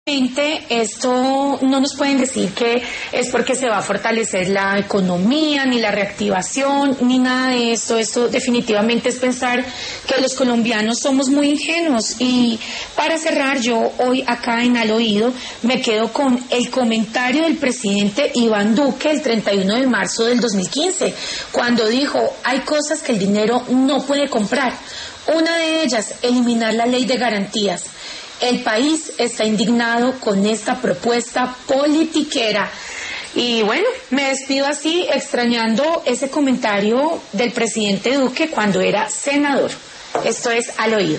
Esto no nos pueden decir que es porque se va a fortalecer la economía, ni la reactivación, ni nada de esto. Esto definitivamente es pensar que los colombianos somos muy ingenuos. Y para cerrar, yo hoy acá en Al Oído me quedo con el comentario del presidente Iván Duque el 31 de marzo del 2015, cuando dijo: hay cosas que el dinero no puede comprar. Una de ellas, eliminar la ley de garantías. El país está indignado con esta propuesta politiquera. Y bueno, me despido así, extrañando ese comentario del presidente Duque cuando era senador. Esto es Al Oído.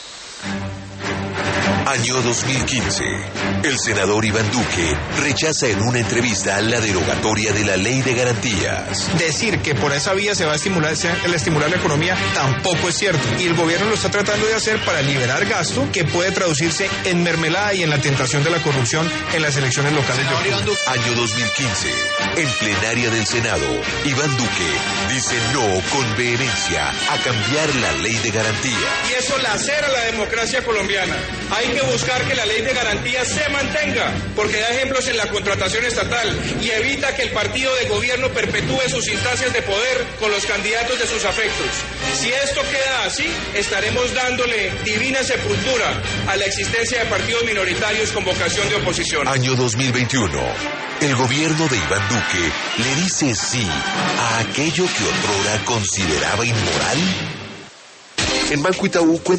Año 2015. El senador Iván Duque rechaza en una entrevista la derogatoria de la ley de garantías. Decir que por esa vía se va a estimular la economía tampoco es cierto. Y el gobierno lo está tratando de hacer para liberar gasto que puede traducirse en mermelada y en la tentación de la corrupción en las elecciones locales de octubre. Año 2015. En plenaria del Senado, Iván Duque dice no con vehemencia a cambiar la ley de garantías. Y eso lacera la democracia colombiana. Hay que buscar que la ley de garantías se mantenga, porque da ejemplos en la contratación estatal y evita que el partido de gobierno perpetúe sus instancias de poder con los candidatos de sus afectos. Si esto queda así, estaremos dándole divina sepultura a la existencia de partidos minoritarios con vocación de oposición. Año 2021. El gobierno de Iván Duque le dice sí a aquello que otrora consideraba inmoral. En Banco Itaú